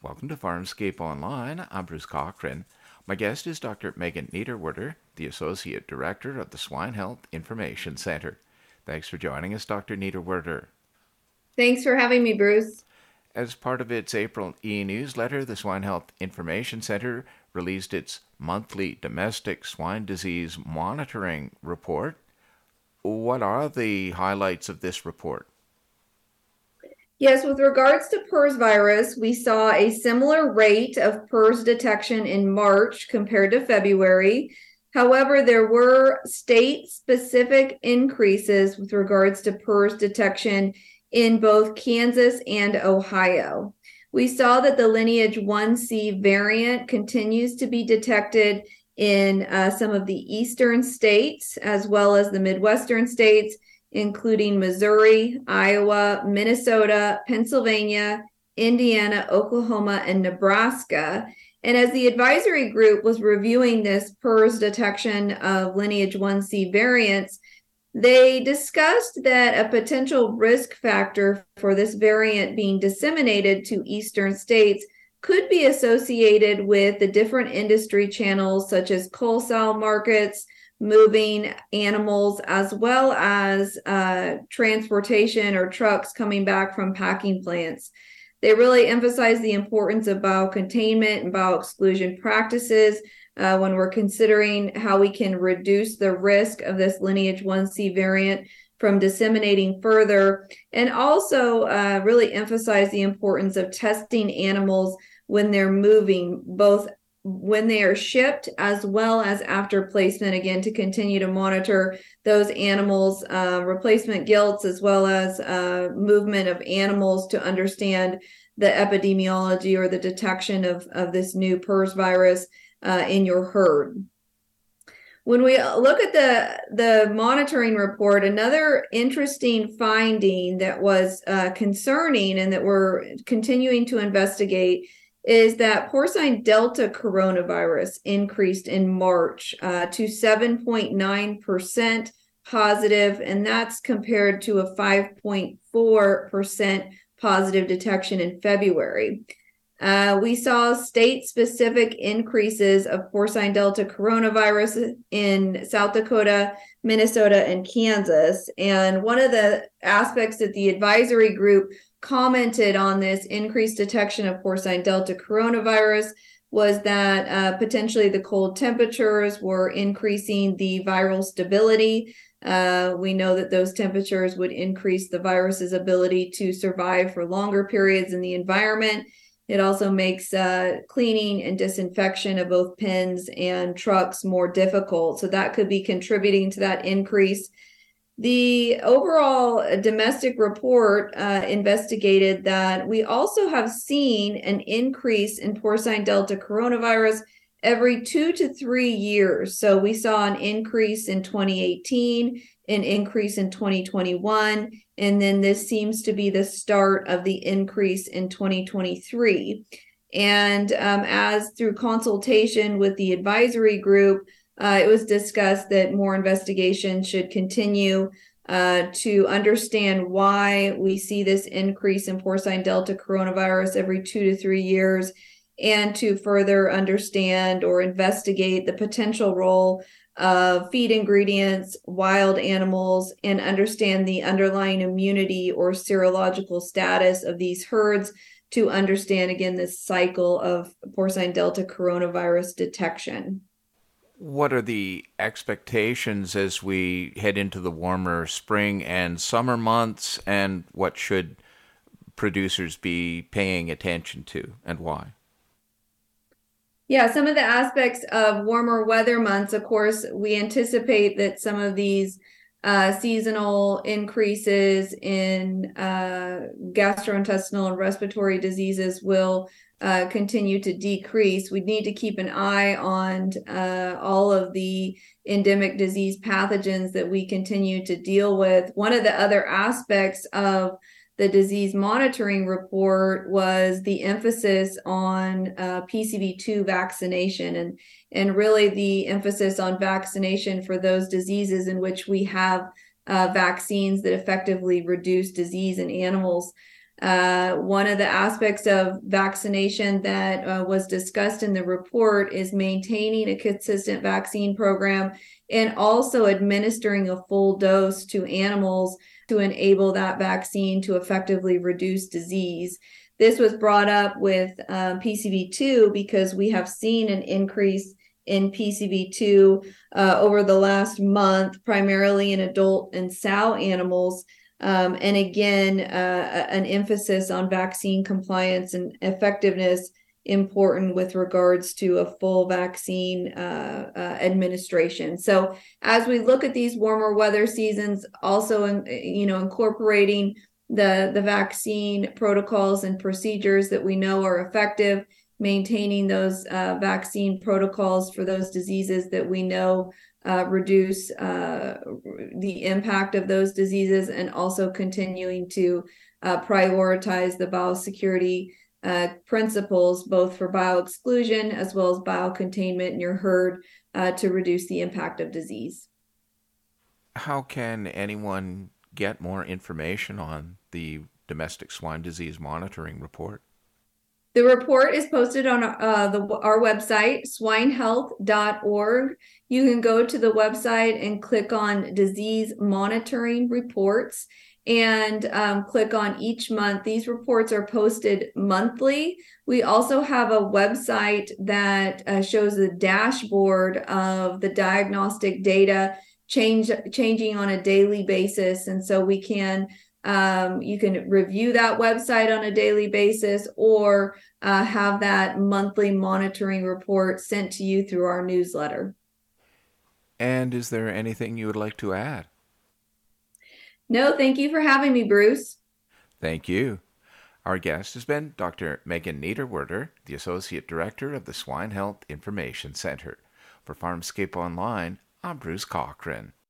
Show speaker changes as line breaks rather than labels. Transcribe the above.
Welcome to Farmscape Online. I'm Bruce Cochran. My guest is Dr. Megan Niederwerder, the Associate Director of the Swine Health Information Center. Thanks for joining us, Dr. Niederwerder.
Thanks for having me, Bruce.
As part of its April e-newsletter, the Swine Health Information Center released its monthly domestic swine disease monitoring report. What are the highlights of this report?
Yes, with regards to PRRS virus, we saw a similar rate of PRRS detection in March compared to February. However, there were state-specific increases with regards to PRRS detection in both Kansas and Ohio. We saw that the lineage 1C variant continues to be detected in some of the eastern states as well as the Midwestern states, including Missouri, Iowa, Minnesota, Pennsylvania, Indiana, Oklahoma, and Nebraska. And as the advisory group was reviewing this PRRS detection of lineage 1C variants, they discussed that a potential risk factor for this variant being disseminated to eastern states could be associated with the different industry channels such as wholesale markets, moving animals, as well as transportation or trucks coming back from packing plants. They really emphasize the importance of biocontainment and bioexclusion practices when we're considering how we can reduce the risk of this lineage 1C variant from disseminating further, and also really emphasize the importance of testing animals when they're moving, both when they are shipped as well as after placement, again, to continue to monitor those animals, replacement gilts, as well as movement of animals to understand the epidemiology or the detection of this new PRRS virus in your herd. When we look at the monitoring report, another interesting finding that was concerning and that we're continuing to investigate is that porcine Delta coronavirus increased in March to 7.9% positive, and that's compared to a 5.4% positive detection in February. We saw state-specific increases of porcine Delta coronavirus in South Dakota, Minnesota, and Kansas. And one of the aspects that the advisory group commented on this increased detection of porcine Delta coronavirus was that potentially the cold temperatures were increasing the viral stability. We know that those temperatures would increase the virus's ability to survive for longer periods in the environment. It also makes cleaning and disinfection of both pens and trucks more difficult. So that could be contributing to that increase. The overall domestic report investigated that we also have seen an increase in porcine Delta coronavirus every 2 to 3 years. So we saw an increase in 2018, an increase in 2021, and then this seems to be the start of the increase in 2023. And as through consultation with the advisory group, it was discussed that more investigation should continue to understand why we see this increase in porcine Delta coronavirus every 2 to 3 years, and to further understand or investigate the potential role of feed ingredients, wild animals, and understand the underlying immunity or serological status of these herds to understand, again, this cycle of porcine Delta coronavirus detection.
What are the expectations as we head into the warmer spring and summer months, and what should producers be paying attention to, and why?
Yeah, some of the aspects of warmer weather months, of course, we anticipate that some of these seasonal increases in gastrointestinal and respiratory diseases will continue to decrease. We need to keep an eye on all of the endemic disease pathogens that we continue to deal with. One of the other aspects of the disease monitoring report was the emphasis on PCV2 vaccination and really the emphasis on vaccination for those diseases in which we have vaccines that effectively reduce disease in animals. One of the aspects of vaccination that was discussed in the report is maintaining a consistent vaccine program and also administering a full dose to animals to enable that vaccine to effectively reduce disease. This was brought up with PCV2 because we have seen an increase in PCV2 over the last month, primarily in adult and sow animals. And again, an emphasis on vaccine compliance and effectiveness important with regards to a full vaccine administration. So as we look at these warmer weather seasons, also incorporating the vaccine protocols and procedures that we know are effective, maintaining those vaccine protocols for those diseases that we know reduce the impact of those diseases, and also continuing to prioritize the biosecurity principles, both for bioexclusion as well as biocontainment in your herd to reduce the impact of disease.
How can anyone get more information on the domestic swine disease monitoring report?
The report is posted on our website, swinehealth.org. You can go to the website and click on disease monitoring reports and click on each month. These reports are posted monthly. We also have a website that shows the dashboard of the diagnostic data changing on a daily basis. And so you can review that website on a daily basis or have that monthly monitoring report sent to you through our newsletter.
And is there anything you would like to add?
No, thank you for having me, Bruce.
Thank you. Our guest has been Dr. Megan Niederwerder, the Associate Director of the Swine Health Information Center. For Farmscape Online, I'm Bruce Cochran.